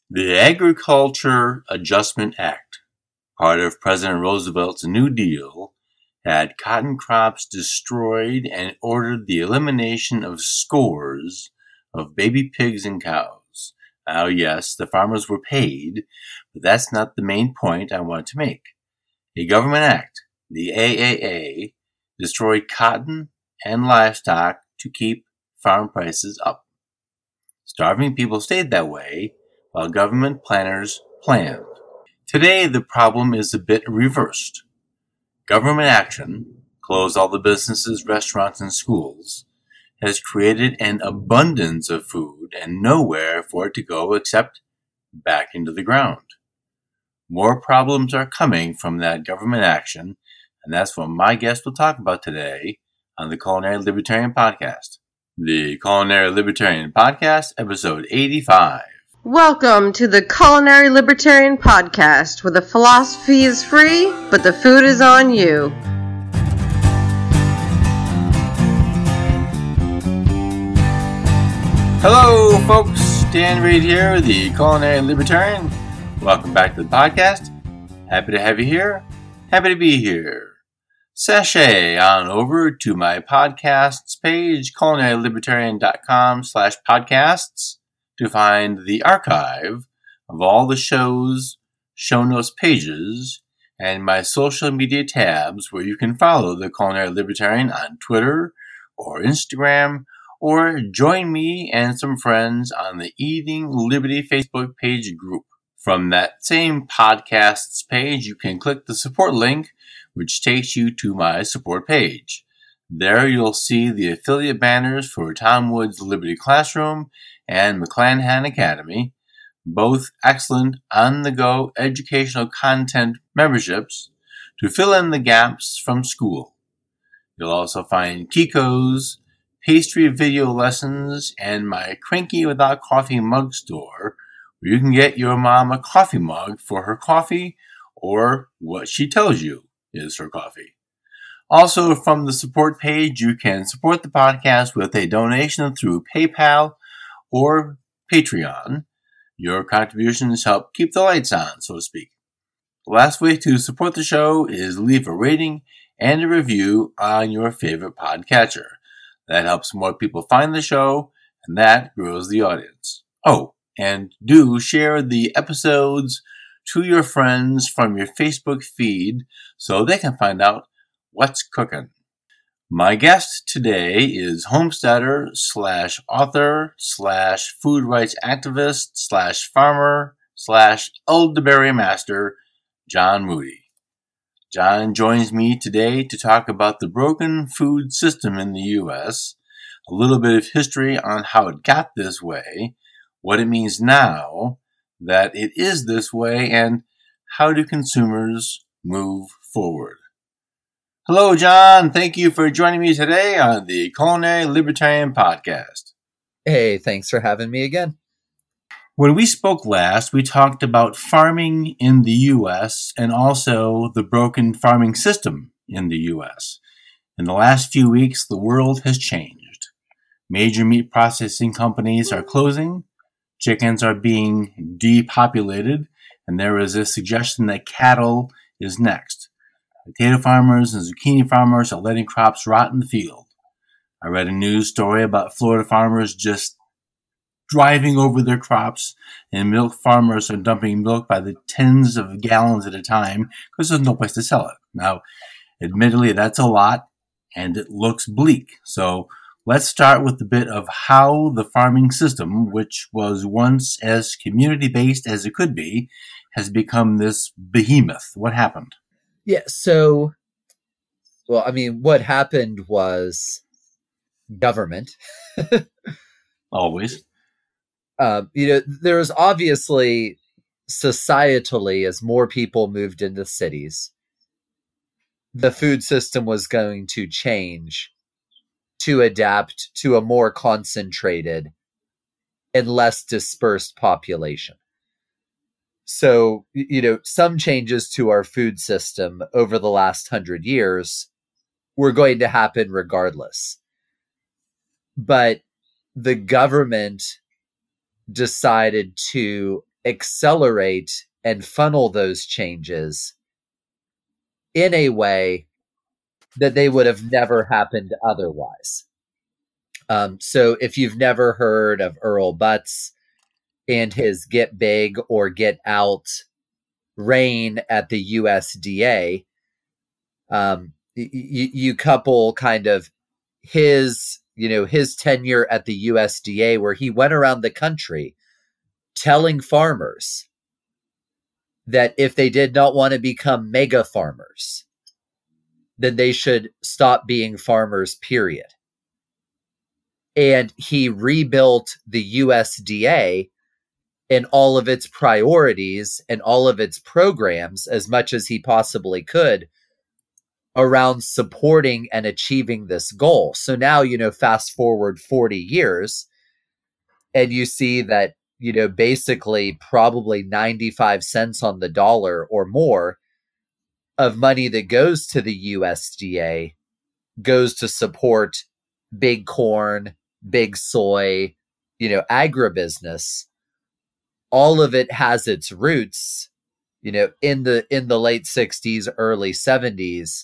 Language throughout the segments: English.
The Agriculture Adjustment Act, part of President Roosevelt's New Deal, had cotton crops destroyed and ordered the elimination of scores of baby pigs and cows. Now, yes, the farmers were paid, but that's not the main point I want to make. A government act, the AAA, destroyed cotton and livestock to keep farm prices up. Starving people stayed that way while government planners planned. Today, the problem is a bit reversed. Government action, close all the businesses, restaurants, and schools, has created an abundance of food and nowhere for it to go except back into the ground. More problems are coming from that government action, and that's what my guest will talk about today on the Culinary Libertarian Podcast. The Culinary Libertarian Podcast, episode 85. Welcome to the Culinary Libertarian Podcast, where the philosophy is free, but the food is on you. Hello, folks. Dan Reed here, the Culinary Libertarian. Welcome back to the podcast. Happy to have you here. Happy to be here. Sashay on over to my podcasts page, culinarylibertarian.com/podcasts, to find the archive of all the shows, show notes pages, and my social media tabs where you can follow the Culinary Libertarian on Twitter or Instagram, or join me and some friends on the Eating Liberty Facebook page group. From that same podcasts page, you can click the support link, which takes you to my support page. There you'll see the affiliate banners for Tom Woods Liberty Classroom and McClanahan Academy, both excellent on-the-go educational content memberships to fill in the gaps from school. You'll also find Kiko's, pastry video lessons, and my Cranky Without Coffee mug store, where you can get your mom a coffee mug for her coffee or what she tells you is her coffee. Also, from the support page, you can support the podcast with a donation through PayPal or Patreon. Your contributions help keep the lights on, so to speak. The last way to support the show is leave a rating and a review on your favorite podcatcher. That helps more people find the show, and that grows the audience. Oh, and do share the episodes to your friends from your Facebook feed so they can find out what's cooking. My guest today is homesteader / author / food rights activist / farmer / elderberry master, John Moody. John joins me today to talk about the broken food system in the U.S., a little bit of history on how it got this way, what it means now that it is this way, and how do consumers move forward. Hello, John. Thank you for joining me today on the Culinary Libertarian Podcast. Hey, thanks for having me again. When we spoke last, we talked about farming in the U.S. and also the broken farming system in the U.S. In the last few weeks, the world has changed. Major meat processing companies are closing, chickens are being depopulated, and there is a suggestion that cattle is next. Potato farmers and zucchini farmers are letting crops rot in the field. I read a news story about Florida farmers just driving over their crops, and milk farmers are dumping milk by the tens of gallons at a time because there's no place to sell it. Now, admittedly, that's a lot, and it looks bleak. So let's start with a bit of how the farming system, which was once as community-based as it could be, has become this behemoth. What happened? Yeah, so, what happened was government. Always. There was obviously, societally, as more people moved into cities, the food system was going to change to adapt to a more concentrated and less dispersed population. So, some changes to our food system over the last 100 years were going to happen regardless. But the government decided to accelerate and funnel those changes in a way that they would have never happened otherwise. So if you've never heard of Earl Butz and his Get Big or Get Out reign at the USDA, you couple kind of his tenure at the USDA, where he went around the country telling farmers that if they did not want to become mega farmers, then they should stop being farmers, period. And he rebuilt the USDA and all of its priorities and all of its programs as much as he possibly could around supporting and achieving this goal. So now, fast forward 40 years and you see that, basically probably 95 cents on the dollar or more of money that goes to the USDA goes to support big corn, big soy, agribusiness. All of it has its roots, in the late 60s, early 70s,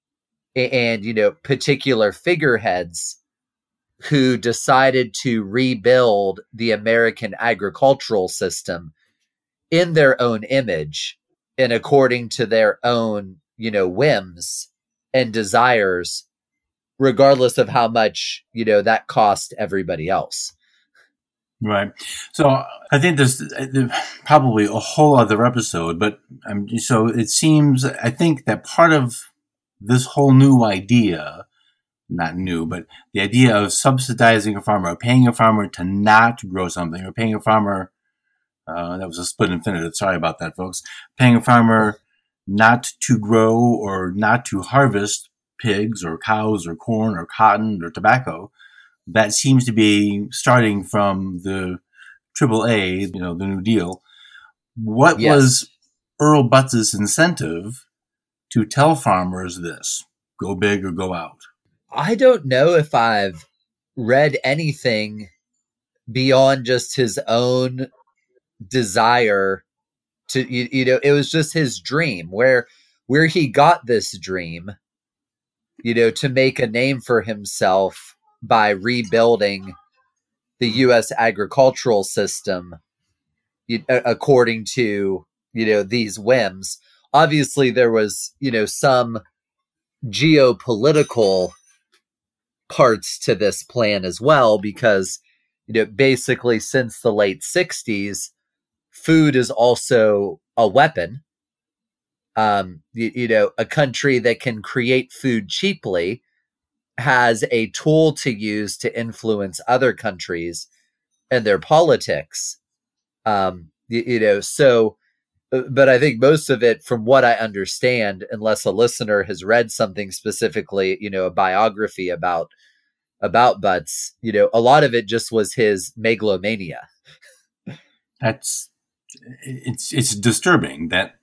and, particular figureheads who decided to rebuild the American agricultural system in their own image and according to their own, whims and desires, regardless of how much, that cost everybody else. Right. So I think there's probably a whole other episode, but so it seems, I think that part of this whole new idea, not new, but the idea of subsidizing a farmer, or paying a farmer to not grow something, or paying a farmer, that was a split infinitive, sorry about that, folks, paying a farmer not to grow or not to harvest pigs or cows or corn or cotton or tobacco, that seems to be starting from the AAA, the New Deal. What was Earl Butz's incentive to tell farmers this? Go big or go out? I don't know if I've read anything beyond just his own desire to, it was just his dream where he got this dream, to make a name for himself by rebuilding the U.S. agricultural system according to, these whims. Obviously, there was, some geopolitical parts to this plan as well, because, basically since the late 60s, food is also a weapon. A country that can create food cheaply has a tool to use to influence other countries and their politics. So, but I think most of it, from what I understand, unless a listener has read something specifically, a biography about Butz, a lot of it just was his megalomania. It's disturbing that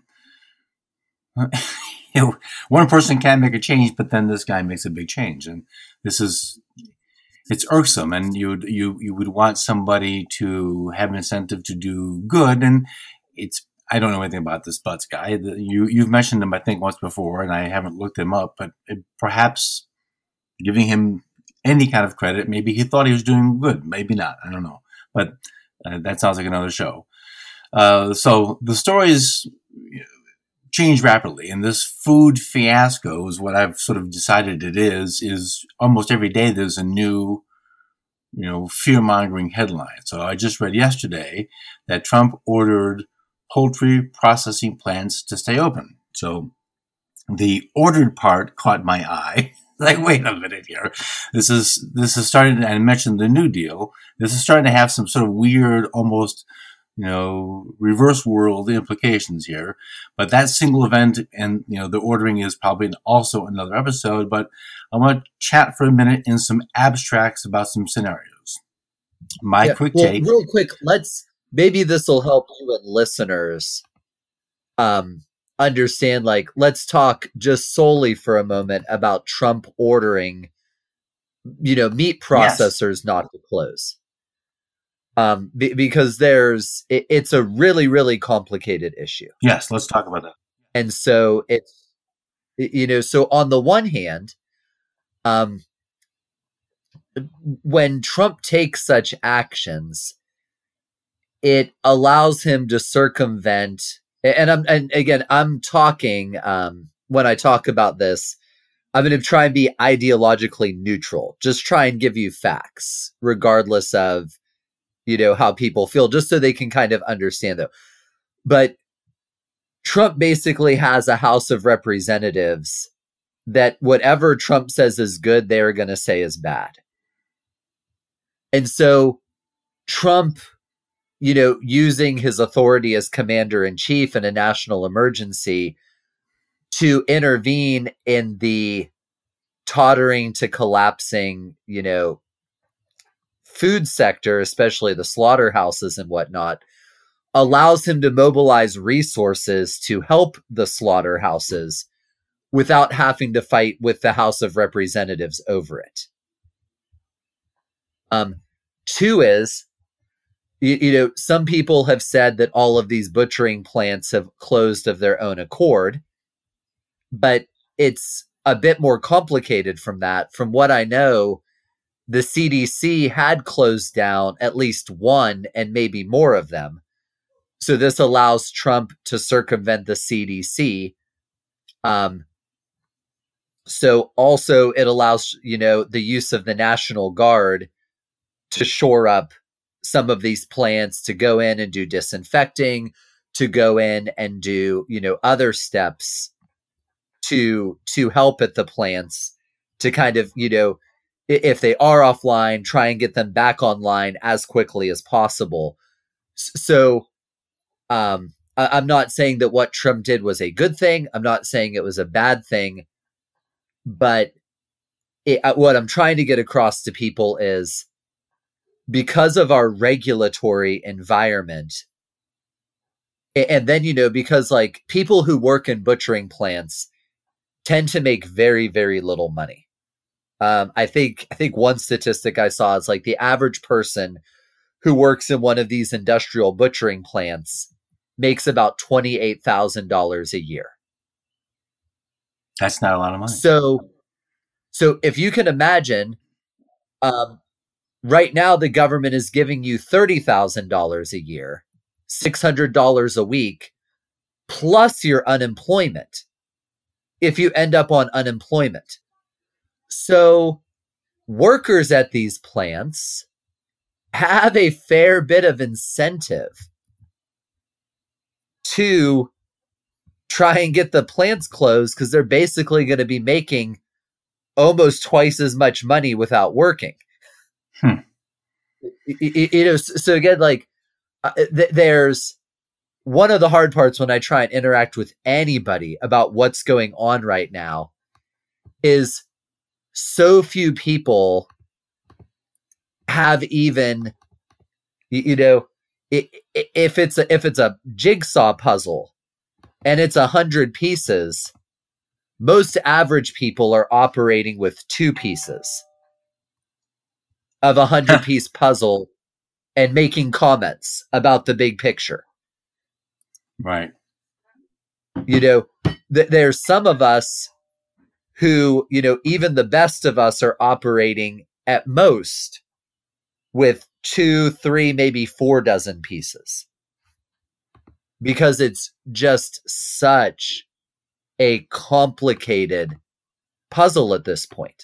one person can't make a change, but then this guy makes a big change, and it's irksome. And you would want somebody to have an incentive to do good, and I don't know anything about this Butz guy. You've mentioned him, I think, once before, and I haven't looked him up. But perhaps giving him any kind of credit, maybe he thought he was doing good, maybe not. I don't know. But that sounds like another show. So the stories change rapidly, and this food fiasco is what I've sort of decided it is almost every day there's a new, fear-mongering headline. So I just read yesterday that Trump ordered poultry processing plants to stay open. So the ordered part caught my eye. Like, wait a minute here. This is starting, I mentioned the New Deal. This is starting to have some sort of weird, almost, reverse world implications here. But that single event and, the ordering is probably also another episode. But I want to chat for a minute in some abstracts about some scenarios. Quick take. Real quick, maybe this will help you and listeners understand, let's talk just solely for a moment about Trump ordering, meat processors not to close. Because it's a really, really complicated issue. Yes, let's talk about that. And so so on the one hand, when Trump takes such actions, it allows him to circumvent, and again, I'm talking, when I talk about this, I'm going to try and be ideologically neutral, just try and give you facts, regardless of, how people feel, just so they can kind of understand though. But Trump basically has a House of Representatives that whatever Trump says is good, they're going to say is bad. And so Trump, using his authority as commander in chief in a national emergency to intervene in the tottering to collapsing, food sector, especially the slaughterhouses and whatnot, allows him to mobilize resources to help the slaughterhouses without having to fight with the House of Representatives over it. Two is, some people have said that all of these butchering plants have closed of their own accord, but it's a bit more complicated from that. From what I know, the CDC had closed down at least one and maybe more of them. So this allows Trump to circumvent the CDC. So also it allows, the use of the National Guard to shore up some of these plants, to go in and do disinfecting, to go in and do, other steps to help at the plants, to kind of, if they are offline, try and get them back online as quickly as possible. So I'm not saying that what Trump did was a good thing. I'm not saying it was a bad thing. But what I'm trying to get across to people is, because of our regulatory environment, and then, because like people who work in butchering plants tend to make very, very little money. I think one statistic I saw is like the average person who works in one of these industrial butchering plants makes about $28,000 a year. That's not a lot of money. So if you can imagine, right now the government is giving you $30,000 a year, $600 a week, plus your unemployment, if you end up on unemployment. So workers at these plants have a fair bit of incentive to try and get the plants closed, because they're basically going to be making almost twice as much money without working. So again, like there's one of the hard parts when I try and interact with anybody about what's going on right now is so few people have even, if it's a jigsaw puzzle and it's 100 pieces, most average people are operating with 2 pieces of a 100-piece puzzle and making comments about the big picture. Right. There's some of us who, even the best of us are operating at most with 2, 3, maybe 4 dozen pieces, because it's just such a complicated puzzle at this point.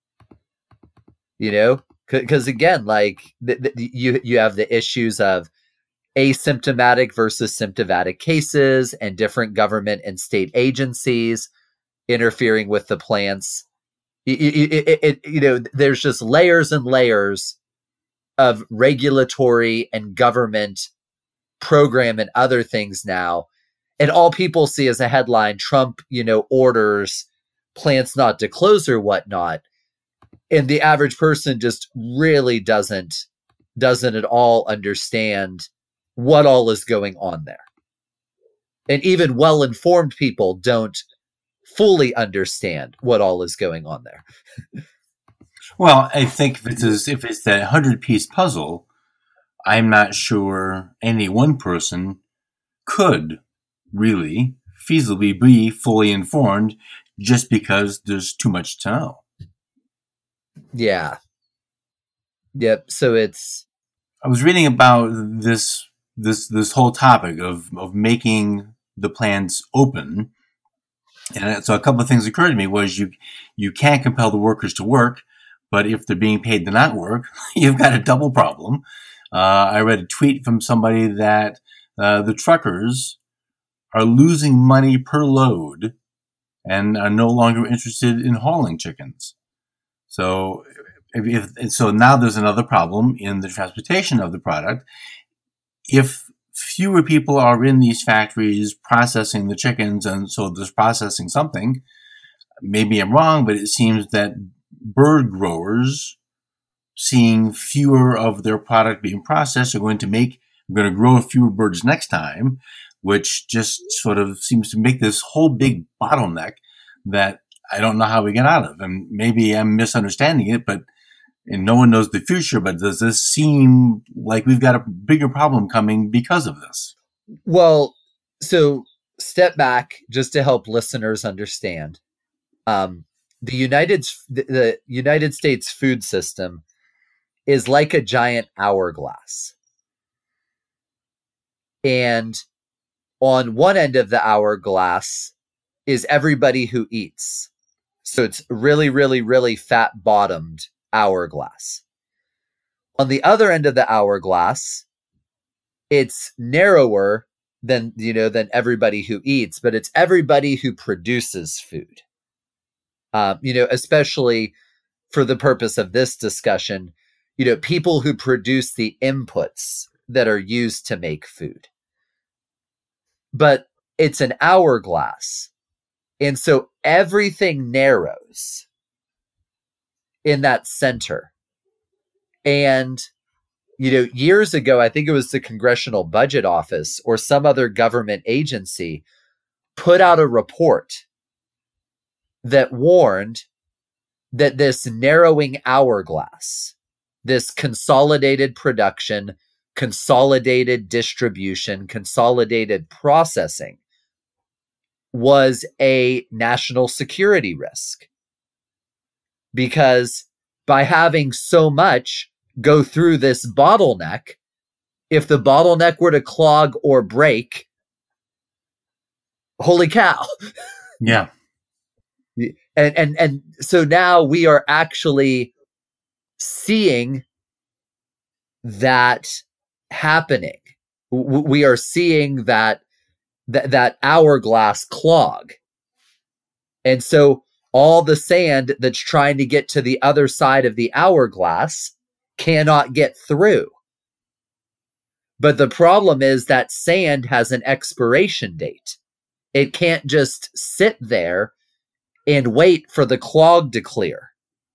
Because again, like you have the issues of asymptomatic versus symptomatic cases and different government and state agencies interfering with the plants. There's just layers and layers of regulatory and government program and other things now. And all people see as a headline, Trump, orders plants not to close or whatnot. And the average person just really doesn't at all understand what all is going on there. And even well-informed people don't fully understand what all is going on there. Well, I think if it's that 100-piece puzzle, I'm not sure any one person could really feasibly be fully informed just because there's too much to know. Yeah. Yep. So I was reading about this whole topic of making the plants open. And so a couple of things occurred to me was you can't compel the workers to work, but if they're being paid to not work, you've got a double problem. I read a tweet from somebody that the truckers are losing money per load and are no longer interested in hauling chickens. So so now there's another problem in the transportation of the product. If fewer people are in these factories processing the chickens, and so there's processing something, maybe I'm wrong, but it seems that bird growers, seeing fewer of their product being processed, are going to grow fewer birds next time, which just sort of seems to make this whole big bottleneck that I don't know how we get out of. And maybe I'm misunderstanding it, and no one knows the future, but does this seem like we've got a bigger problem coming because of this? Well, so step back just to help listeners understand. The United States food system is like a giant hourglass. And on one end of the hourglass is everybody who eats. So it's really, really, really fat bottomed hourglass. On the other end of the hourglass, it's narrower than everybody who eats, but it's everybody who produces food. Especially for the purpose of this discussion, people who produce the inputs that are used to make food. But it's an hourglass. And so everything narrows in that center. And, years ago, I think it was the Congressional Budget Office or some other government agency put out a report that warned that this narrowing hourglass, this consolidated production, consolidated distribution, consolidated processing was a national security risk. Because by having so much go through this bottleneck, if the bottleneck were to clog or break, holy cow. Yeah. And so now we are actually seeing that happening. We are seeing that hourglass clog. And so all the sand that's trying to get to the other side of the hourglass cannot get through. But the problem is that sand has an expiration date. It can't just sit there and wait for the clog to clear.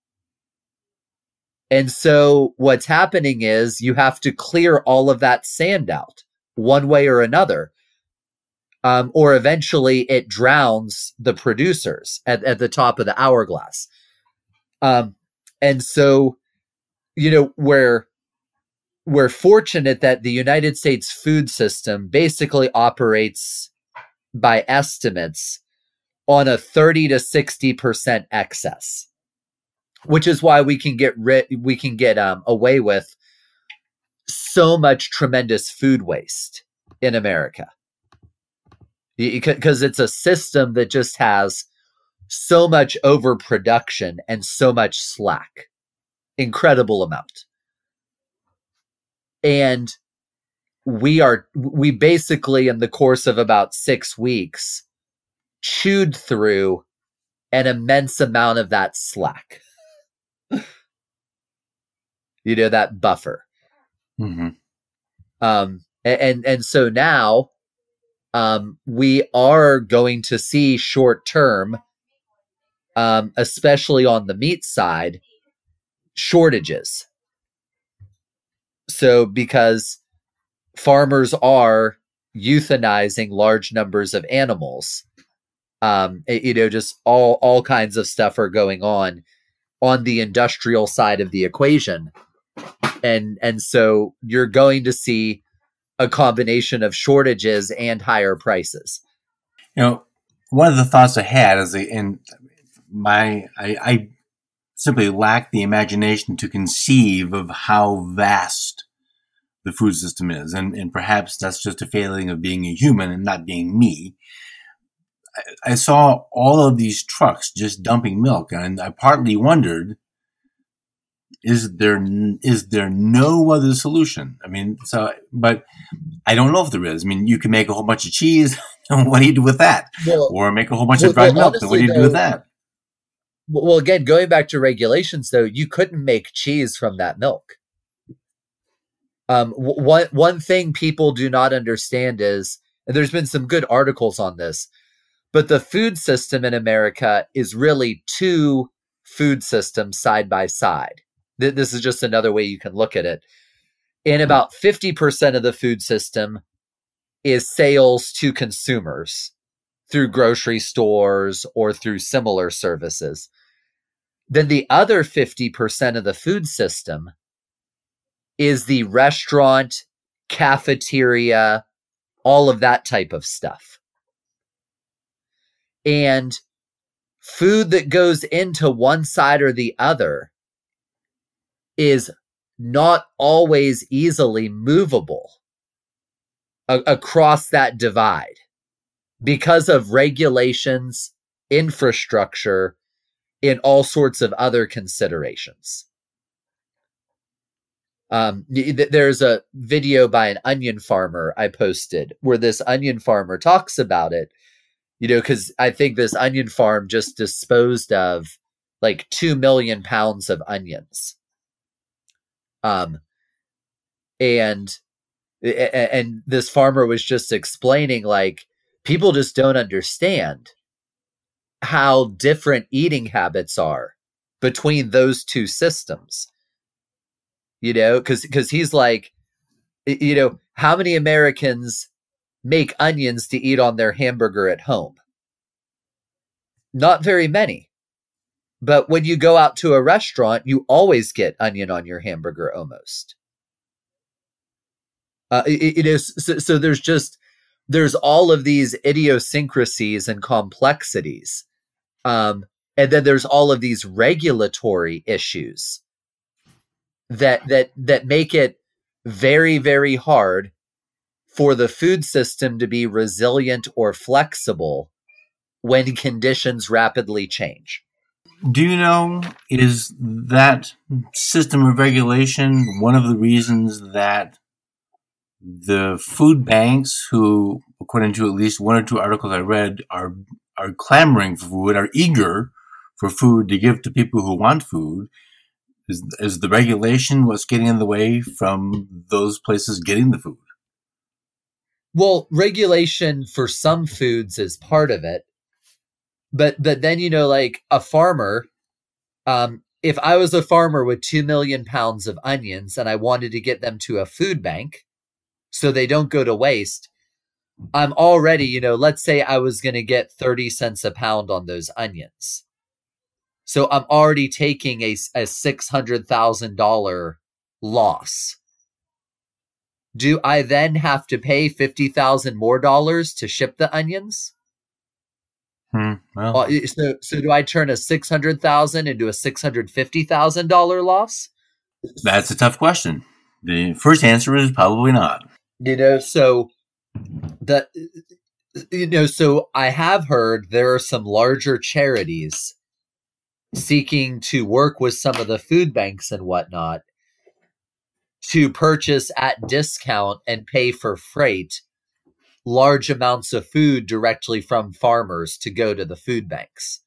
And so what's happening is you have to clear all of that sand out one way or another. Or eventually it drowns the producers at the top of the hourglass. And so, we're fortunate that the United States food system basically operates by estimates on a 30 to 60% excess, which is why we can get away with so much tremendous food waste in America. Because it's a system that just has so much overproduction and so much slack. Incredible amount. And we basically, in the course of about 6 weeks, chewed through an immense amount of that slack. That buffer. Mm-hmm. And so now, we are going to see short term, especially on the meat side, shortages. So because farmers are euthanizing large numbers of animals, just all kinds of stuff are going on the industrial side of the equation. And so you're going to see a combination of shortages and higher prices. One of the thoughts I had is, I simply lack the imagination to conceive of how vast the food system is. And perhaps that's just a failing of being a human and not being me. I saw all of these trucks just dumping milk, and I partly wondered, is there no other solution? But I don't know if there is. You can make a whole bunch of cheese. What do you do with that? Or make a whole bunch of dried milk. Honestly, what do you do with that? Well, again, going back to regulations, though, you couldn't make cheese from that milk. One thing people do not understand is, and there's been some good articles on this, but the food system in America is really two food systems side by side. This is just another way you can look at it. And about 50% of the food system is sales to consumers through grocery stores or through similar services. Then the other 50% of the food system is the restaurant, cafeteria, all of that type of stuff. And food that goes into one side or the other is not always easily movable across that divide because of regulations, infrastructure, and all sorts of other considerations. There's a video by an onion farmer I posted where this onion farmer talks about it, because I think this onion farm just disposed of like 2 million pounds of onions. And this farmer was just explaining, like, people just don't understand how different eating habits are between those two systems. Because he's like, how many Americans make onions to eat on their hamburger at home? Not very many. But when you go out to a restaurant, you always get onion on your hamburger almost. So there's all of these idiosyncrasies and complexities. And then there's all of these regulatory issues that make it very, very hard for the food system to be resilient or flexible when conditions rapidly change. Do you know, is that system of regulation one of the reasons that the food banks, who, according to at least one or two articles I read, are clamoring for food, are eager for food to give to people who want food? Is the regulation what's getting in the way from those places getting the food? Well, regulation for some foods is part of it. But then, like a farmer, if I was a farmer with 2 million pounds of onions and I wanted to get them to a food bank so they don't go to waste, I'm already, let's say I was going to get 30 cents a pound on those onions. So I'm already taking a $600,000 loss. Do I then have to pay $50,000 more to ship the onions? Well. So do I turn a $600,000 into a $650,000 loss? That's a tough question. The first answer is probably not. So I have heard there are some larger charities seeking to work with some of the food banks and whatnot to purchase at discount and pay for freight large amounts of food directly from farmers to go to the food banks.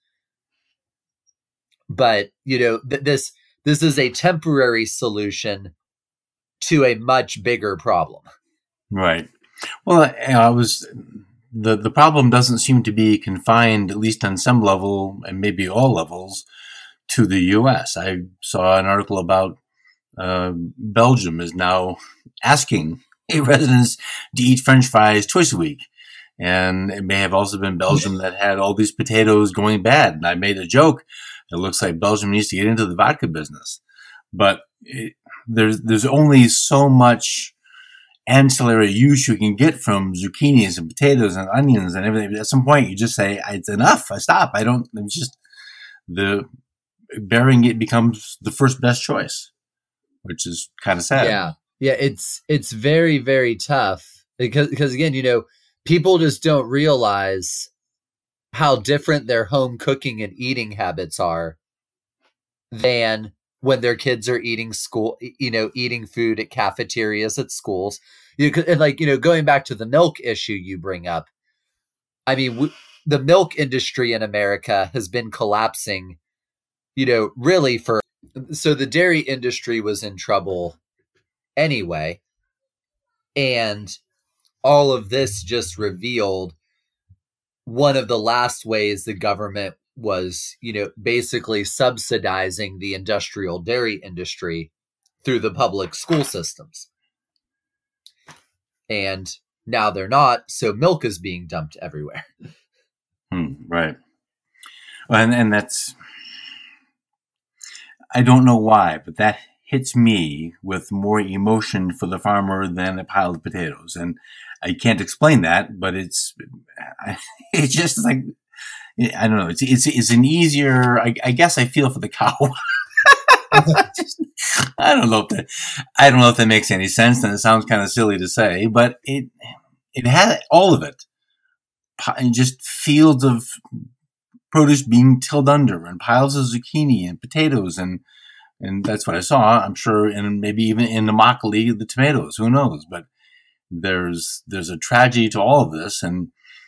But, this is a temporary solution to a much bigger problem. Right. Well, the problem doesn't seem to be confined, at least on some level, and maybe all levels, to the U.S. I saw an article about Belgium is now asking residents to eat French fries twice a week. And it may have also been Belgium that had all these potatoes going bad. And I made a joke. It looks like Belgium needs to get into the vodka business. But there's only so much ancillary use you can get from zucchinis and potatoes and onions and everything. At some point, you just say, it's enough. I stop. It's just burying it becomes the first best choice, which is kind of sad. Yeah. It's very, very tough because again, people just don't realize how different their home cooking and eating habits are than when their kids are eating food at cafeterias at schools. And going back to the milk issue you bring up, I mean, the milk industry in America has been collapsing, really so the dairy industry was in trouble anyway. And all of this just revealed one of the last ways the government was, basically subsidizing the industrial dairy industry through the public school systems. And now they're not, so milk is being dumped everywhere. Right. Well, and that's, I don't know why, but that hits me with more emotion for the farmer than a pile of potatoes. And I can't explain that, but it's just like, I don't know. It's an easier, I guess I feel for the cow. I don't know if that makes any sense, and it sounds kind of silly to say, but it had all of it. Just fields of produce being tilled under, and piles of zucchini and potatoes, and that's what I saw. I'm sure, and maybe even in the Immokalee, the tomatoes. Who knows? But there's a tragedy to all of this, and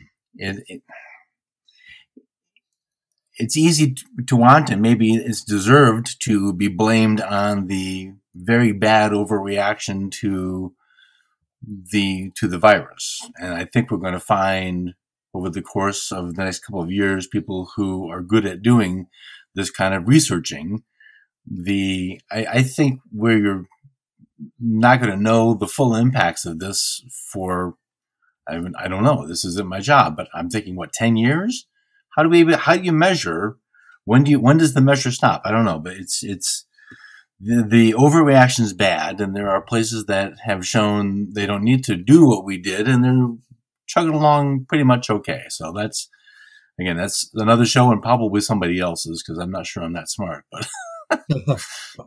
it's easy to want, and maybe it's deserved to be blamed on the very bad overreaction to the virus. And I think we're going to find over the course of the next couple of years, people who are good at doing this kind of researching. I think where you're not going to know the full impacts of this for, I don't know, this isn't my job, but I'm thinking, 10 years? How do you measure? When does the measure stop? I don't know, but it's the overreaction is bad, and there are places that have shown they don't need to do what we did, and they're chugging along pretty much okay. So that's another show, and probably somebody else's, because I'm not sure I'm that smart. But all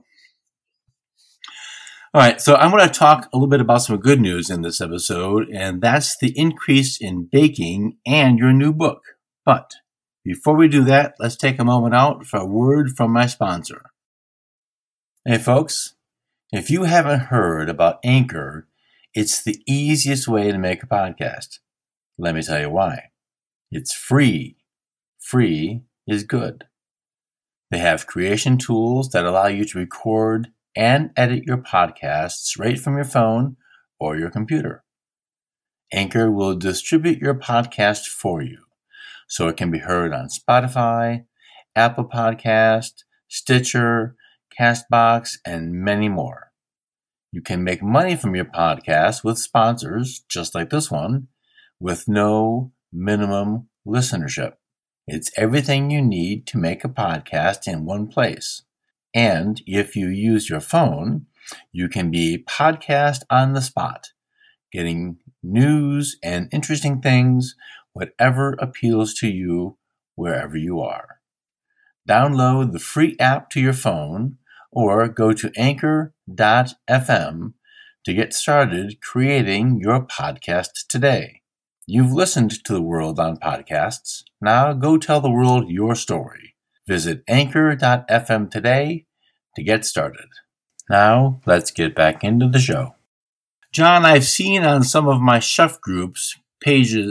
right, so I'm going to talk a little bit about some good news in this episode, and that's the increase in baking and your new book. But before we do that, let's take a moment out for a word from my sponsor. Hey folks, if you haven't heard about Anchor, it's the easiest way to make a podcast. Let me tell you why. It's free. Free is good. They have creation tools that allow you to record and edit your podcasts right from your phone or your computer. Anchor will distribute your podcast for you, so it can be heard on Spotify, Apple Podcast, Stitcher, CastBox, and many more. You can make money from your podcast with sponsors, just like this one, with no minimum listenership. It's everything you need to make a podcast in one place. And if you use your phone, you can be podcast on the spot, getting news and interesting things, whatever appeals to you, wherever you are. Download the free app to your phone or go to anchor.fm to get started creating your podcast today. You've listened to the world on podcasts. Now go tell the world your story. Visit anchor.fm today to get started. Now let's get back into the show. John, I've seen on some of my chef group pages,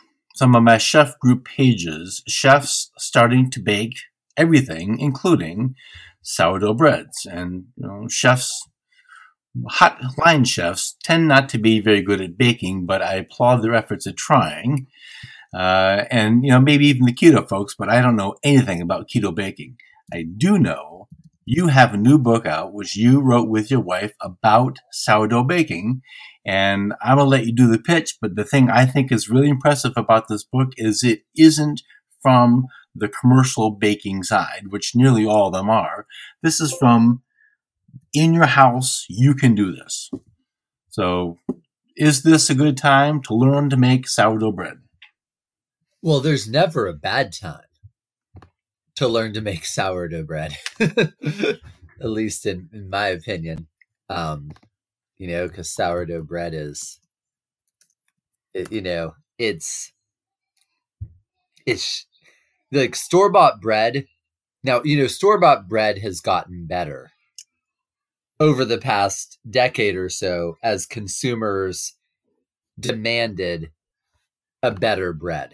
chefs starting to bake everything, including sourdough breads. And chefs, hot line chefs, tend not to be very good at baking, but I applaud their efforts at trying. And maybe even the keto folks, but I don't know anything about keto baking. I do know you have a new book out, which you wrote with your wife, about sourdough baking. And I'm going to let you do the pitch, but the thing I think is really impressive about this book is it isn't from the commercial baking side, which nearly all of them are. This is from in your house, you can do this. So, is this a good time to learn to make sourdough bread? Well, there's never a bad time to learn to make sourdough bread, at least in my opinion. Because sourdough bread is, it's like store-bought bread. Now, store-bought bread has gotten better over the past decade or so as consumers demanded a better bread.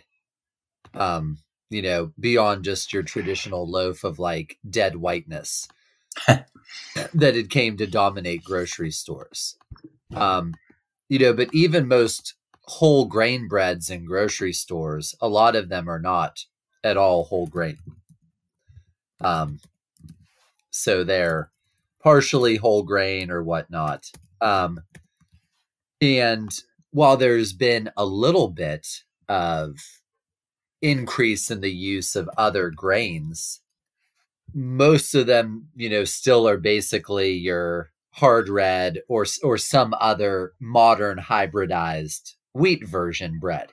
Beyond just your traditional loaf of like dead whiteness that it came to dominate grocery stores. But even most whole grain breads in grocery stores, a lot of them are not at all whole grain. So they're partially whole grain or whatnot. And while there's been a little bit of increase in the use of other grains, most of them, still are basically your hard red or some other modern hybridized wheat version bread.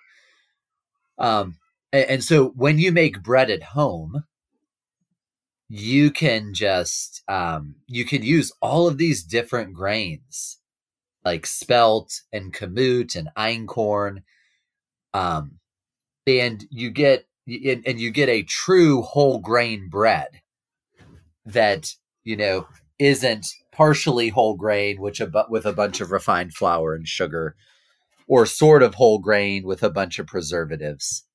And so when you make bread at home, you can just, you can use all of these different grains like spelt and kamut and einkorn. And you get a true whole grain bread that, isn't partially whole grain, with a bunch of refined flour and sugar, or sort of whole grain with a bunch of preservatives.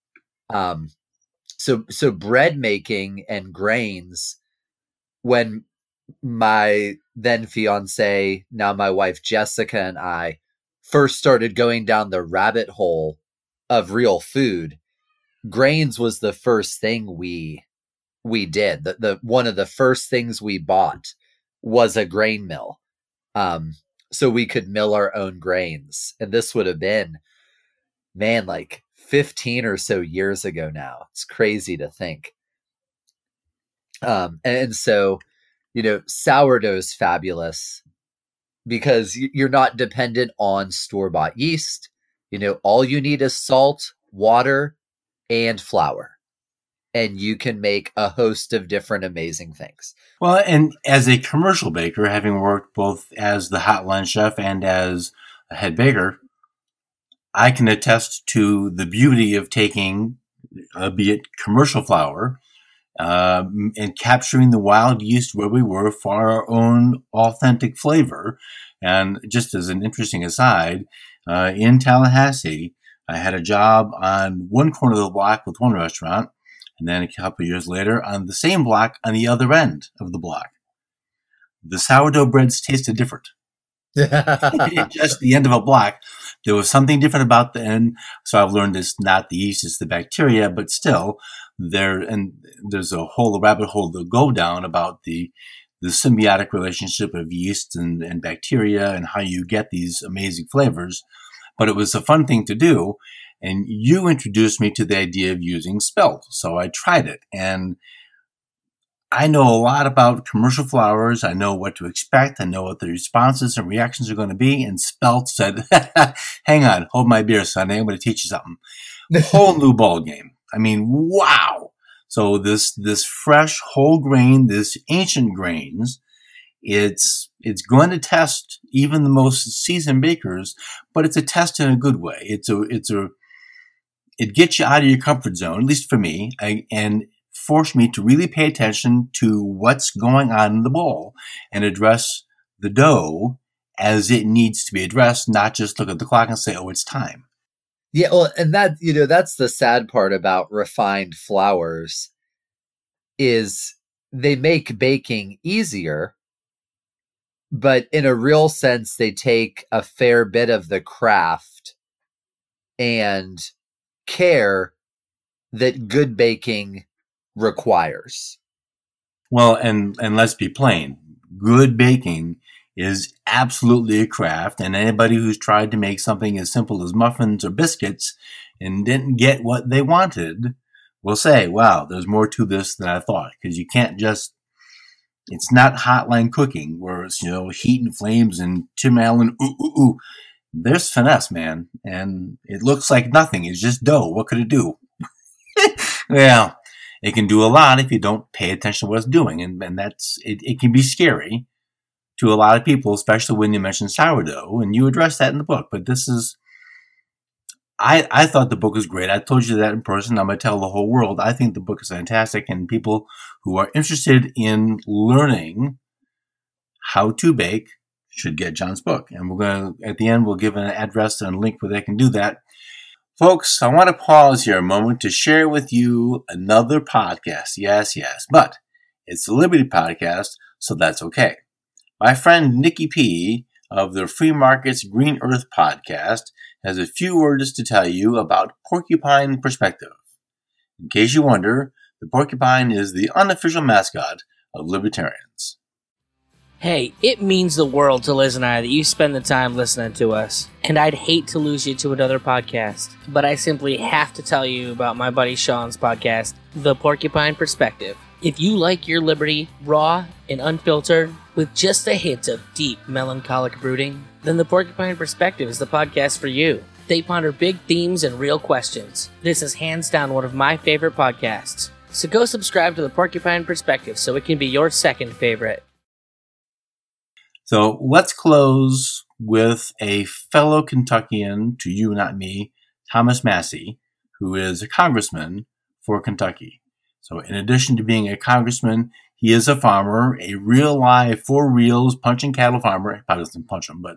So bread making and grains, when my then fiance, now my wife Jessica, and I first started going down the rabbit hole of real food, grains was the first thing we did. The one of the first things we bought was a grain mill, so we could mill our own grains. And this would have been, like 15 or so years ago now. It's crazy to think. And so, sourdough's fabulous because you're not dependent on store-bought yeast. All you need is salt, water, and flour, and you can make a host of different amazing things. Well, and as a commercial baker, having worked both as the hotline chef and as a head baker, I can attest to the beauty of taking, be it commercial flour, and capturing the wild yeast where we were for our own authentic flavor. And just as an interesting aside, in Tallahassee, I had a job on one corner of the block with one restaurant, and then a couple of years later on the same block on the other end of the block. The sourdough breads tasted different. Just the end of a block, there was something different about the end. So I've learned it's not the yeast, it's the bacteria, but still there's a whole rabbit hole to go down about the symbiotic relationship of yeast and bacteria and how you get these amazing flavors. But it was a fun thing to do. And you introduced me to the idea of using spelt. So I tried it. And I know a lot about commercial flours. I know what to expect. I know what the responses and reactions are going to be. And spelt said, hang on, hold my beer, son. I'm going to teach you something. Whole new ball game. I mean, wow. So this fresh whole grain, this ancient grains, it's going to test even the most seasoned bakers, but it's a test in a good way. It gets you out of your comfort zone, at least for me, and forced me to really pay attention to what's going on in the bowl and address the dough as it needs to be addressed, not just look at the clock and say, oh, it's time. Yeah, well, and that, that's the sad part about refined flours is they make baking easier, but in a real sense, they take a fair bit of the craft and care that good baking requires. Well, and let's be plain, good baking is absolutely a craft, and anybody who's tried to make something as simple as muffins or biscuits and didn't get what they wanted will say, wow, there's more to this than I thought, because you can't just It's not hotline cooking where it's, heat and flames and Tim Allen, ooh, ooh, ooh. There's finesse, man. And it looks like nothing. It's just dough. What could it do? Well, it can do a lot if you don't pay attention to what it's doing. And it can be scary to a lot of people, especially when you mention sourdough. And you address that in the book. But this is, I thought the book was great. I told you that in person. I'm going to tell the whole world. I think the book is fantastic. And people who are interested in learning how to bake should get John's book. And we're going to, at the end, we'll give an address and a link where they can do that. Folks, I want to pause here a moment to share with you another podcast. Yes. But it's a Liberty podcast, so that's okay. My friend Nikki P. of the Free Markets Green Earth podcast has a few words to tell you about Porcupine Perspective. In case you wonder, the porcupine is the unofficial mascot of libertarians. Hey, it means the world to Liz and I that you spend the time listening to us. And I'd hate to lose you to another podcast, but I simply have to tell you about my buddy Sean's podcast, The Porcupine Perspective. If you like your liberty raw and unfiltered, with just a hint of deep melancholic brooding, then The Porcupine Perspective is the podcast for you. They ponder big themes and real questions. This is hands down one of my favorite podcasts. So go subscribe to The Porcupine Perspective so it can be your second favorite. So let's close with a fellow Kentuckian, to you, not me, Thomas Massie, who is a congressman for Kentucky. So in addition to being a congressman, he is a farmer, a real live, for reals, punching cattle farmer. He probably doesn't punch them, but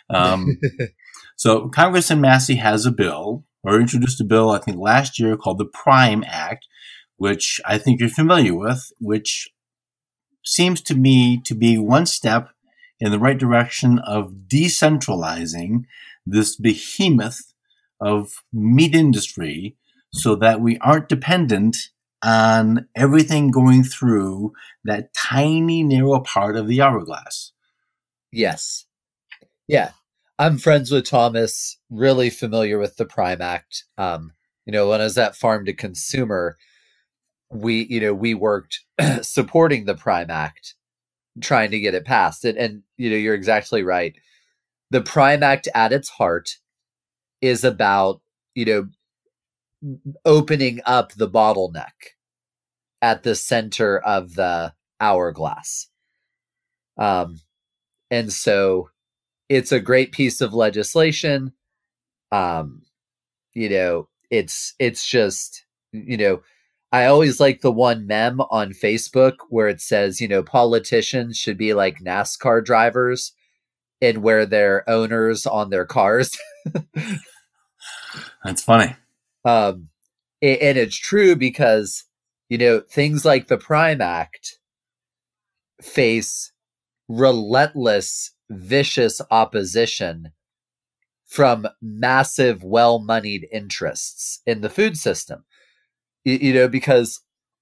so Congressman Massie has a bill, or introduced a bill, I think last year, called the Prime Act, which I think you're familiar with, which seems to me to be one step in the right direction of decentralizing this behemoth of meat industry so that we aren't dependent on everything going through that tiny, narrow part of the hourglass. Yes. Yeah. I'm friends with Thomas, really familiar with the Prime Act. When I was at Farm to Consumer, we worked supporting the Prime Act, trying to get it passed. And you're exactly right. The Prime Act at its heart is about, opening up the bottleneck at the center of the hourglass. And so it's a great piece of legislation. It's just, I always like the one meme on Facebook where it says, politicians should be like NASCAR drivers and wear their owners on their cars. That's funny. And it's true because, things like the Prime Act face relentless, vicious opposition from massive, well-moneyed interests in the food system. Because,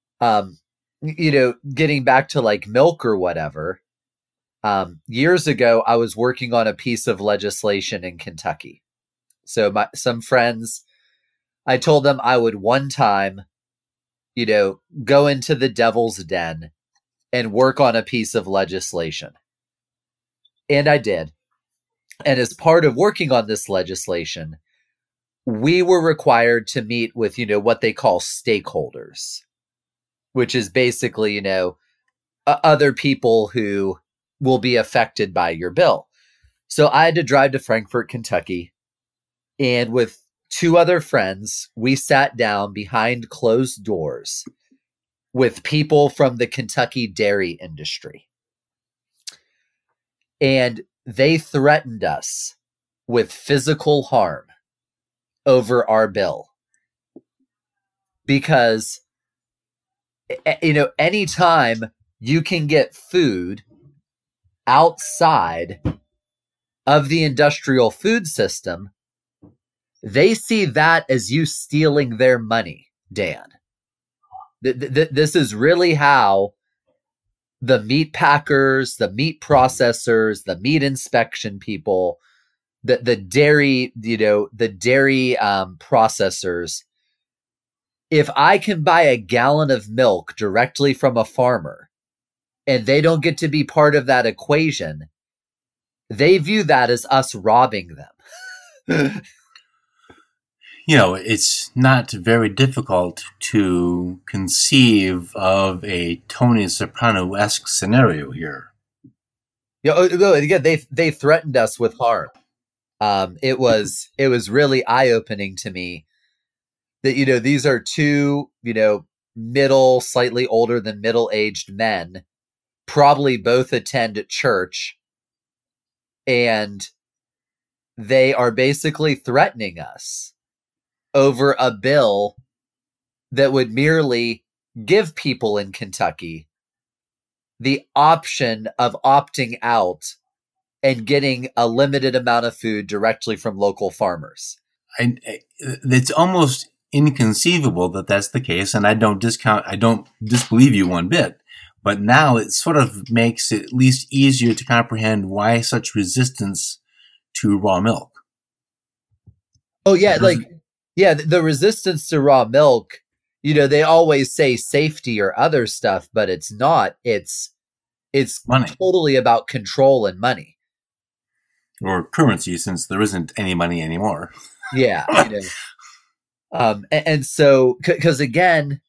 getting back to like milk or whatever, years ago, I was working on a piece of legislation in Kentucky. So some friends, I told them I would one time, go into the devil's den and work on a piece of legislation. And I did. And as part of working on this legislation, we were required to meet with, what they call stakeholders, which is basically, other people who will be affected by your bill. So I had to drive to Frankfort, Kentucky, and with two other friends, we sat down behind closed doors with people from the Kentucky dairy industry. And they threatened us with physical harm over our bill. Because, anytime you can get food outside of the industrial food system, they see that as you stealing their money, Dan. This is really how the meat packers, the meat processors, the meat inspection people, the dairy processors. If I can buy a gallon of milk directly from a farmer and they don't get to be part of that equation, they view that as us robbing them. It's not very difficult to conceive of a Tony Soprano-esque scenario here. Again, they threatened us with harm. It was really eye-opening to me that, these are two, middle, slightly older than middle-aged men, probably both attend church, and they are basically threatening us over a bill that would merely give people in Kentucky the option of opting out and getting a limited amount of food directly from local farmers. It's almost inconceivable that that's the case, and I don't disbelieve you one bit. But now it sort of makes it at least easier to comprehend why such resistance to raw milk. Oh, yeah, the resistance to raw milk, they always say safety or other stuff, but it's not. It's money. Totally about control and money. Or currency, since there isn't any money anymore. Yeah. And so, because again,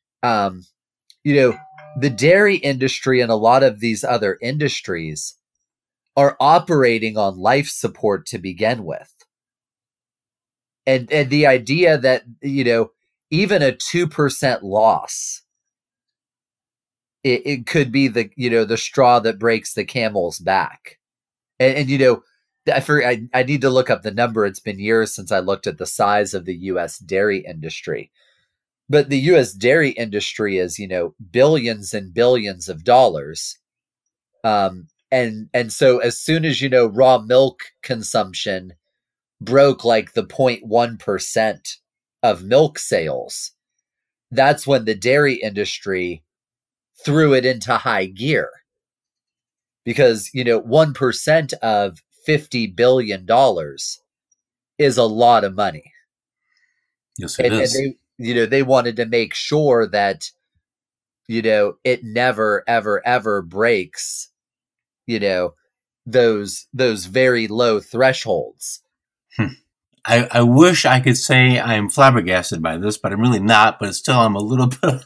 the dairy industry and a lot of these other industries are operating on life support to begin with. And the idea that, even a 2% loss, it could be the straw that breaks the camel's back. And I need to look up the number. It's been years since I looked at the size of the U.S. dairy industry. But the U.S. dairy industry is, billions and billions of dollars. And so as soon as, raw milk consumption broke like the 0.1% of milk sales, that's when the dairy industry threw it into high gear. Because, 1% of $50 billion is a lot of money. Yes, it is. And they wanted to make sure that, it never, ever, ever breaks, those very low thresholds. I wish I could say I am flabbergasted by this, but I'm really not. But still, I'm a little bit.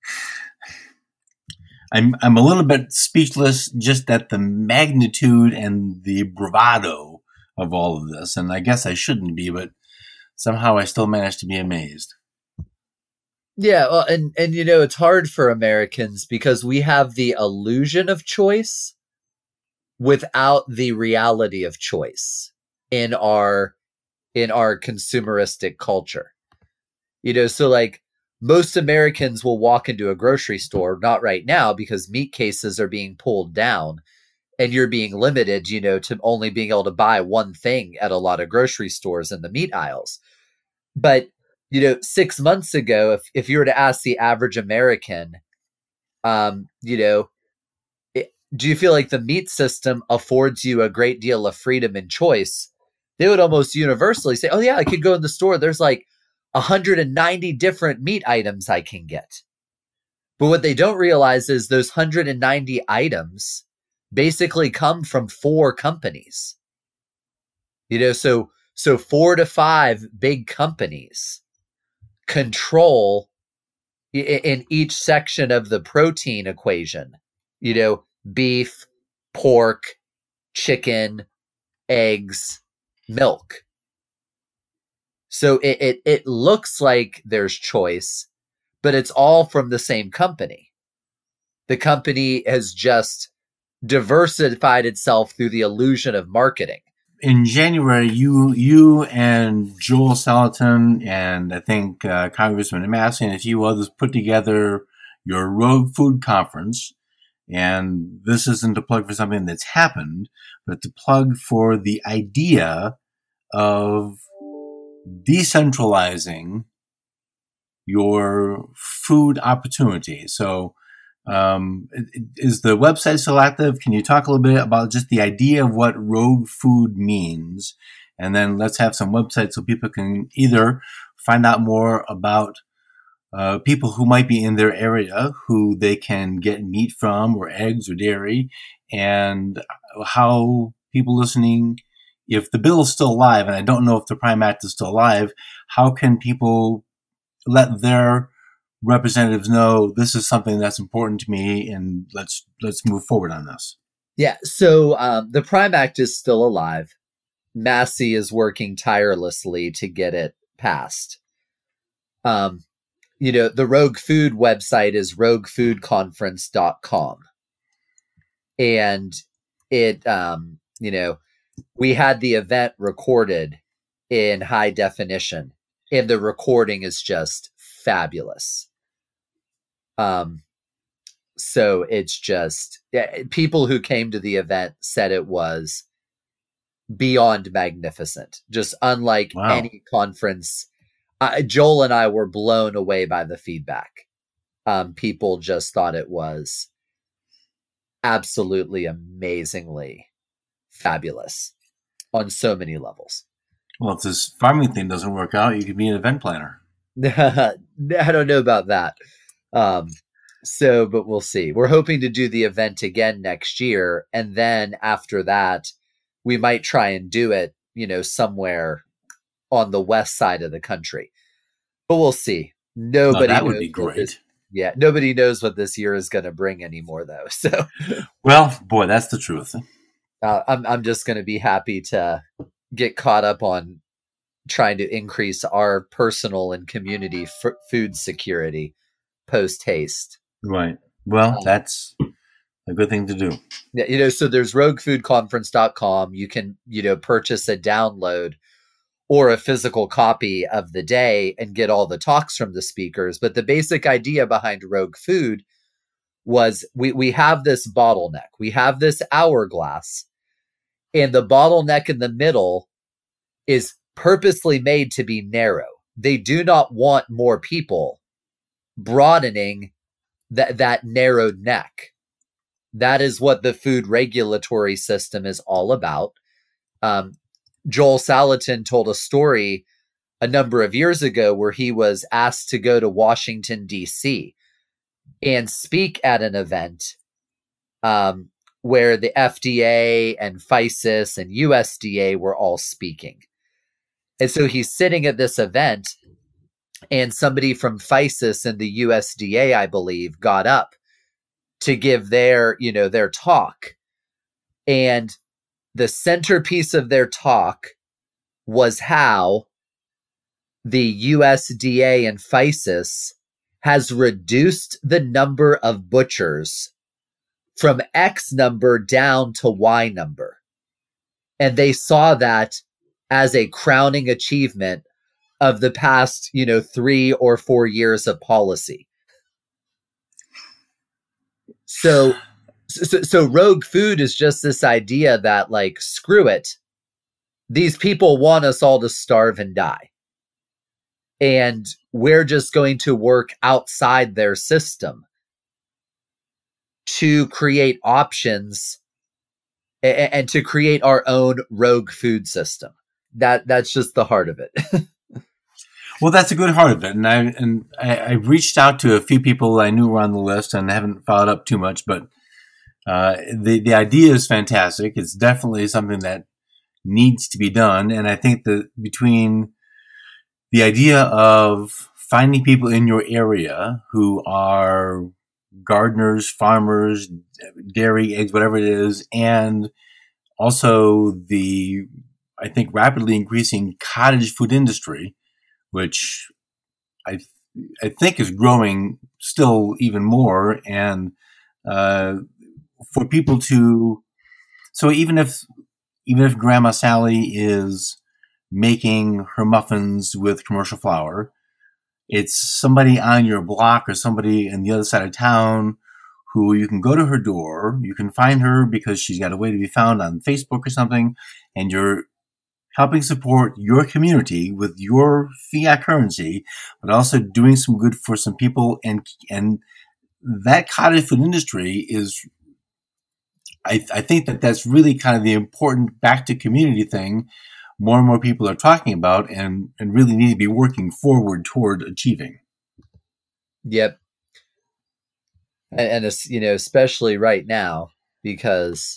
I'm a little bit speechless just at the magnitude and the bravado of all of this. And I guess I shouldn't be, but somehow I still manage to be amazed. Yeah, well, and it's hard for Americans because we have the illusion of choice without the reality of choice in our consumeristic culture. So like most Americans will walk into a grocery store, not right now because meat cases are being pulled down and you're being limited, to only being able to buy one thing at a lot of grocery stores in the meat aisles. But 6 months ago, if you were to ask the average American, do you feel like the meat system affords you a great deal of freedom and choice? They would almost universally say, oh yeah, I could go in the store. There's like 190 different meat items I can get. But what they don't realize is those 190 items basically come from 4 companies. So 4 to 5 big companies control in each section of the protein equation, beef, pork, chicken, eggs, milk. So it looks like there's choice, but it's all from the same company. The company has just diversified itself through the illusion of marketing. In January, you and Joel Salatin and I think Congressman Massey and a few others put together your Rogue Food Conference. And this isn't a plug for something that's happened, but it's a plug for the idea of decentralizing your food opportunity. So is the website still active? Can you talk a little bit about just the idea of what rogue food means? And then let's have some websites so people can either find out more about people who might be in their area who they can get meat from, or eggs or dairy, and how people listening, if the bill is still alive, and I don't know if the Prime Act is still alive, how can people let their representatives know this is something that's important to me, and let's move forward on this? Yeah, so the Prime Act is still alive. Massey is working tirelessly to get it passed. The Rogue Food website is roguefoodconference.com. And it, we had the event recorded in high definition, and the recording is just fabulous. So it's just, people who came to the event said it was beyond magnificent, just unlike any conference. Joel and I were blown away by the feedback. People just thought it was absolutely amazingly fabulous on so many levels. Well, if this farming thing doesn't work out, you could be an event planner. I don't know about that. But we'll see. We're hoping to do the event again next year. And then after that, we might try and do it, somewhere on the west side of the country. But we'll see. Nobody that would be great. Nobody knows what this year is going to bring anymore, though. So, well, boy, that's the truth. I'm just going to be happy to get caught up on trying to increase our personal and community food security post haste. Right. Well, that's a good thing to do. Yeah, so there's roguefoodconference.com. You can, purchase a download or a physical copy of the day and get all the talks from the speakers. But the basic idea behind Rogue Food was we have this bottleneck. We have this hourglass, and the bottleneck in the middle is purposely made to be narrow. They do not want more people broadening that narrowed neck. That is what the food regulatory system is all about. Joel Salatin told a story a number of years ago where he was asked to go to Washington, D.C. and speak at an event where the FDA and FICIS and USDA were all speaking. And so he's sitting at this event, and somebody from FICIS and the USDA, I believe, got up to give their talk. And the centerpiece of their talk was how the USDA and FICIS has reduced the number of butchers from X number down to Y number. And they saw that as a crowning achievement of the past, 3 or 4 years of policy. So Rogue Food is just this idea that, screw it. These people want us all to starve and die. And we're just going to work outside their system to create options and to create our own rogue food system. That's just the heart of it. Well, that's a good heart of it. And I reached out to a few people I knew were on the list and haven't followed up too much, but the idea is fantastic. It's definitely something that needs to be done. And I think that between the idea of finding people in your area who are gardeners, farmers, dairy, eggs, whatever it is, and also the, I think, rapidly increasing cottage food industry, which I think is growing still even more, and for people to, so even if Grandma Sally is making her muffins with commercial flour, it's somebody on your block or somebody in the other side of town who you can go to her door, you can find her because she's got a way to be found on Facebook or something, and you're helping support your community with your fiat currency, but also doing some good for some people. And that cottage food industry is, I think that's really kind of the important back to community thing more and more people are talking about and really need to be working forward toward achieving. Yep. And it's, especially right now, because,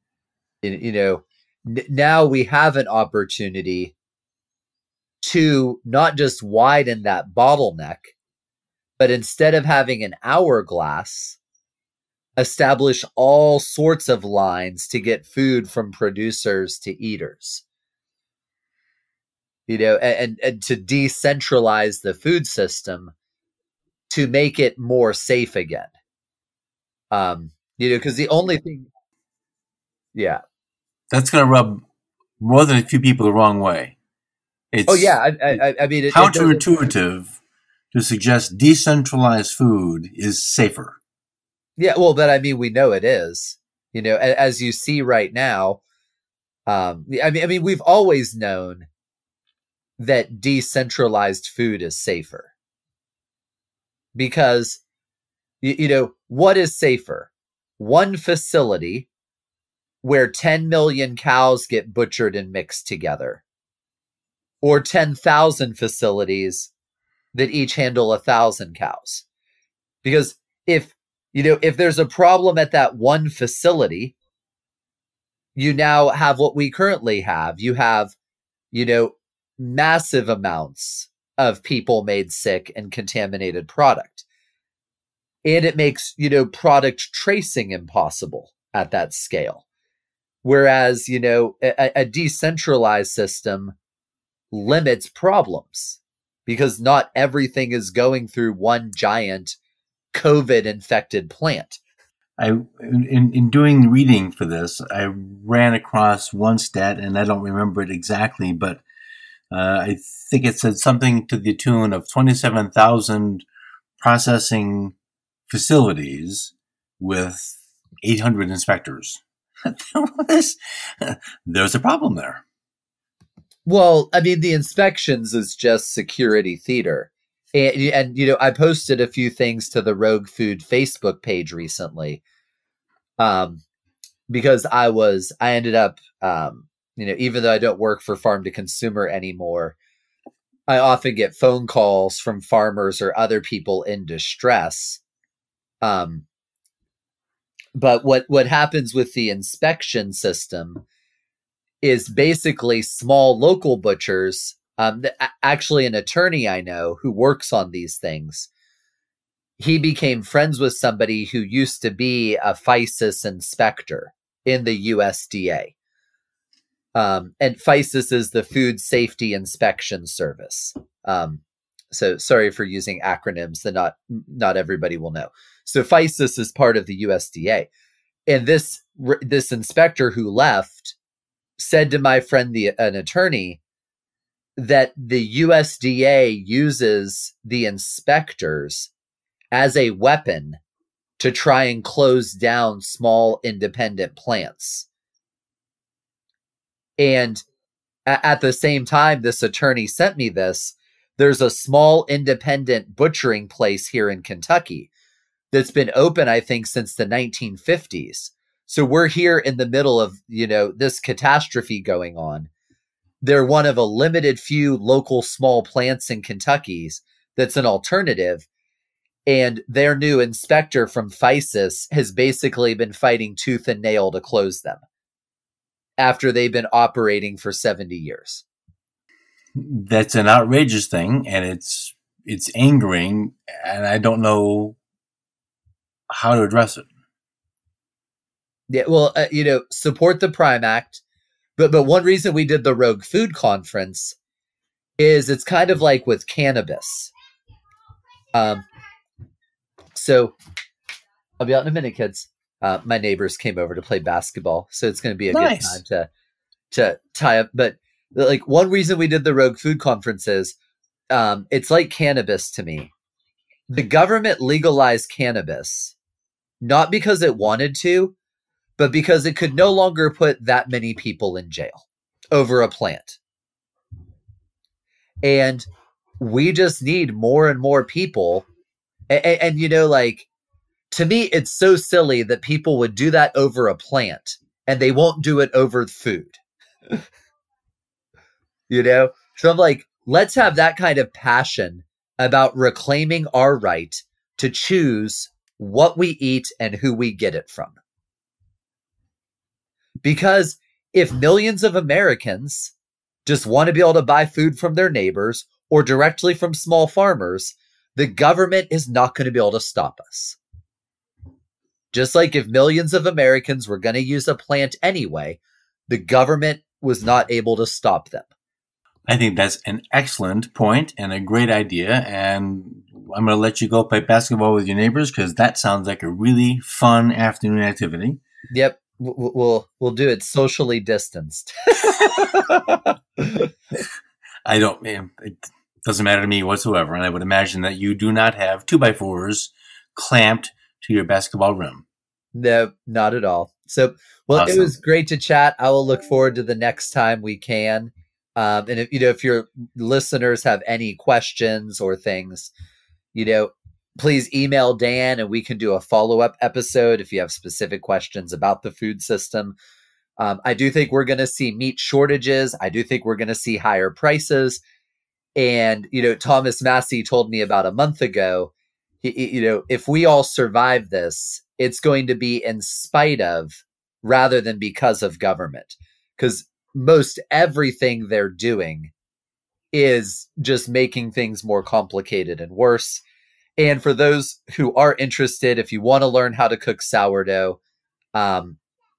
now we have an opportunity to not just widen that bottleneck, but instead of having an hourglass, establish all sorts of lines to get food from producers to eaters. And to decentralize the food system to make it more safe again. Because the only thing, yeah, that's going to rub more than a few people the wrong way. It's I mean, counterintuitive to suggest decentralized food is safer. Yeah, well, but I mean, we know it is. As you see right now. I mean, we've always known that decentralized food is safer, because what is safer? One facility where 10 million cows get butchered and mixed together, or 10,000 facilities that each handle 1,000 cows? Because if there's a problem at that one facility, you now have what we currently have. You have, massive amounts of people made sick and contaminated product. And it makes, product tracing impossible at that scale. Whereas, a decentralized system limits problems, because not everything is going through one giant COVID-infected plant. In doing reading for this, I ran across one stat, and I don't remember it exactly, but I think it said something to the tune of 27,000 processing facilities with 800 inspectors. There's a problem there. Well, I mean, the inspections is just security theater. And I posted a few things to the Rogue Food Facebook page recently, because I ended up, even though I don't work for Farm to Consumer anymore, I often get phone calls from farmers or other people in distress. But what happens with the inspection system is basically small local butchers. Actually, an attorney I know who works on these things, he became friends with somebody who used to be a FISIS inspector in the USDA. And FISIS is the Food Safety Inspection Service. So sorry for using acronyms that not everybody will know. So FISIS is part of the USDA. And this inspector who left said to my friend, an attorney, that the USDA uses the inspectors as a weapon to try and close down small independent plants. And at the same time, this attorney sent me this. There's a small independent butchering place here in Kentucky that's been open, I think, since the 1950s. So we're here in the middle of, this catastrophe going on. They're one of a limited few local small plants in Kentucky that's an alternative. And their new inspector from FISIS has basically been fighting tooth and nail to close them after they've been operating for 70 years. That's an outrageous thing, and it's angering, and I don't know how to address it. Yeah, well, support the Prime Act. But one reason we did the Rogue Food Conference is it's kind of like with cannabis. So I'll be out in a minute, kids. My neighbors came over to play basketball, so it's going to be a good time to tie up. But like, one reason we did the Rogue Food Conference is it's like cannabis to me. The government legalized cannabis not because it wanted to, but because it could no longer put that many people in jail over a plant. And we just need more and more people. And to me, it's so silly that people would do that over a plant and they won't do it over food. So I'm like, let's have that kind of passion about reclaiming our right to choose what we eat and who we get it from. Because if millions of Americans just want to be able to buy food from their neighbors or directly from small farmers, the government is not going to be able to stop us. Just like if millions of Americans were going to use a plant anyway, the government was not able to stop them. I think that's an excellent point and a great idea. And I'm going to let you go play basketball with your neighbors because that sounds like a really fun afternoon activity. Yep. We'll do it socially distanced. It doesn't matter to me whatsoever. And I would imagine that you do not have 2x4s clamped to your basketball rim. No, not at all. So, well, awesome. It was great to chat. I will look forward to the next time we can. And if your listeners have any questions or things, please email Dan and we can do a follow-up episode if you have specific questions about the food system. I do think we're going to see meat shortages. I do think we're going to see higher prices. And, Thomas Massie told me about a month ago, if we all survive this, it's going to be in spite of rather than because of government. Because most everything they're doing is just making things more complicated and worse. And for those who are interested, if you want to learn how to cook sourdough, our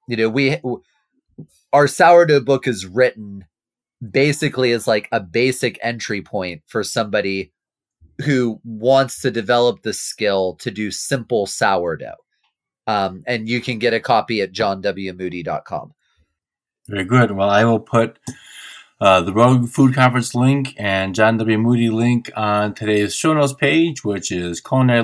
sourdough book is written basically as like a basic entry point for somebody who wants to develop the skill to do simple sourdough. And you can get a copy at johnwmoody.com. Very good. Well, I will put the Rogue Food Conference link and John W. Moody link on today's show notes page, which is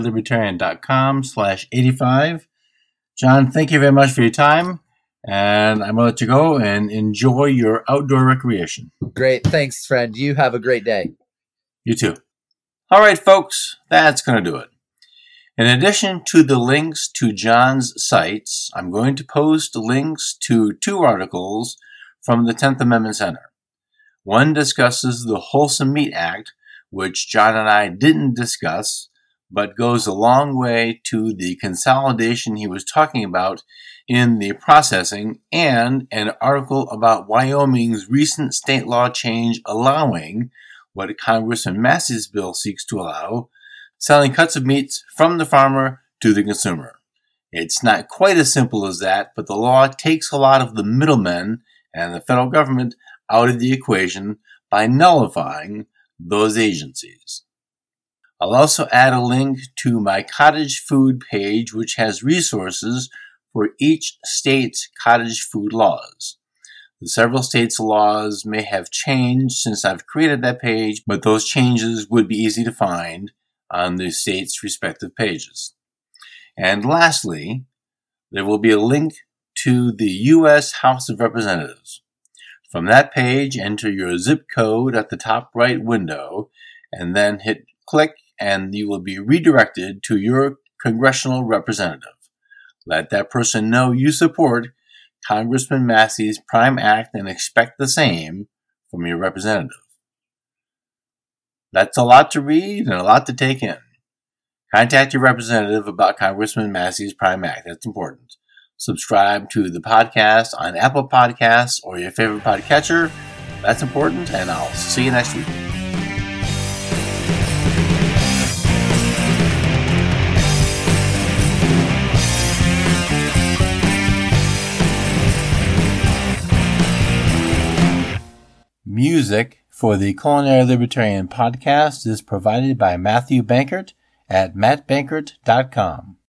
culinarylibertarian.com/85. John, thank you very much for your time. And I'm going to let you go and enjoy your outdoor recreation. Great. Thanks, friend. You have a great day. You too. All right, folks, that's going to do it. In addition to the links to John's sites, I'm going to post links to 2 articles from the 10th Amendment Center. One discusses the Wholesome Meat Act, which John and I didn't discuss, but goes a long way to the consolidation he was talking about in the processing, and an article about Wyoming's recent state law change allowing what Congressman Massey's bill seeks to allow, selling cuts of meats from the farmer to the consumer. It's not quite as simple as that, but the law takes a lot of the middlemen and the federal government out of the equation by nullifying those agencies. I'll also add a link to my cottage food page, which has resources for each state's cottage food laws. The several states' laws may have changed since I've created that page, but those changes would be easy to find on the state's respective pages. And lastly, there will be a link to the U.S. House of Representatives. From that page, enter your zip code at the top right window, and then hit click, and you will be redirected to your congressional representative. Let that person know you support Congressman Massey's Prime Act and expect the same from your representative. That's a lot to read and a lot to take in. Contact your representative about Congressman Massey's Prime Act. That's important. Subscribe to the podcast on Apple Podcasts or your favorite podcatcher. That's important, and I'll see you next week. Music for the Culinary Libertarian podcast is provided by Matthew Bankert at mattbankert.com.